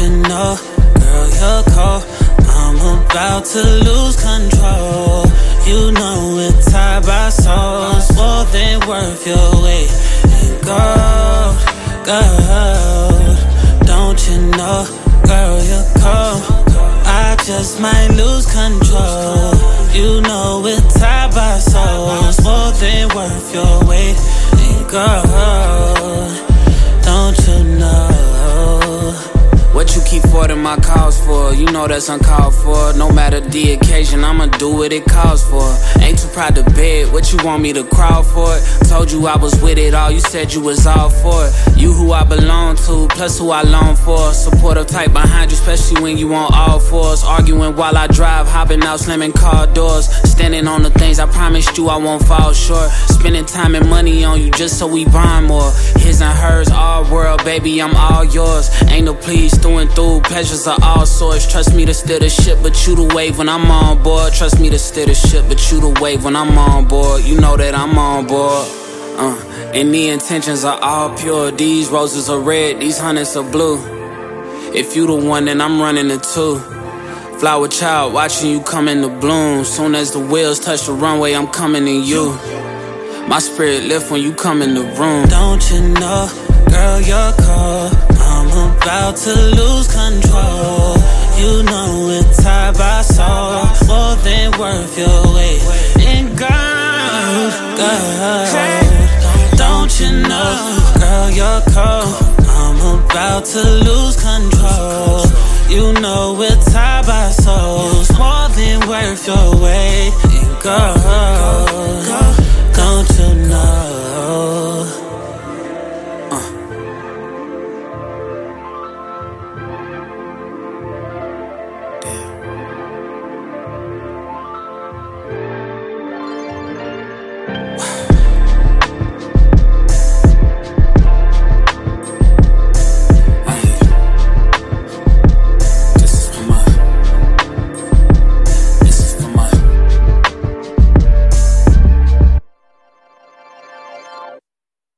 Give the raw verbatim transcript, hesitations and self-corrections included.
you know, girl, you're cold. I'm about to lose control. You know we're tied by souls, more than worth your weight in gold, gold. Don't you know, girl, you're cold. I just might lose control. You know we're tied by souls, more than worth your weight in gold. Don't you know? What you keep forwarding my calls for? You know that's uncalled for. No matter the occasion, I'ma do what it calls for. Ain't too proud to beg, what you want me to crawl for it? Told you I was with it all, you said you was all for it. You who I belong to, plus who I long for. Supportive type behind you, especially when you on all fours. Arguing while I drive, hopping out, slamming car doors. Standing on the things I promised you I won't fall short. Spending time and money on you just so we bond more. His and hers, all world, baby, I'm all yours. Ain't no please, through and through, pleasures of all sorts. Trust me to steer the ship, but you the wave when I'm on board. Trust me to steer the ship, but you the wave when I'm on board. You know that I'm on board. Uh, and the intentions are all pure. These roses are red, these hundreds are blue. If you the one, then I'm running the two. Flower child, watching you come into bloom. Soon as the wheels touch the runway, I'm coming in you. My spirit lift when you come in the room. Don't you know, girl, you're cold. I'm about to lose control. You know we're tied by soul, more than worth your weight in gold, gold. Don't you know, girl, you're cold. I'm about to lose control. You know we're tied by souls, more than worth your weight in gold.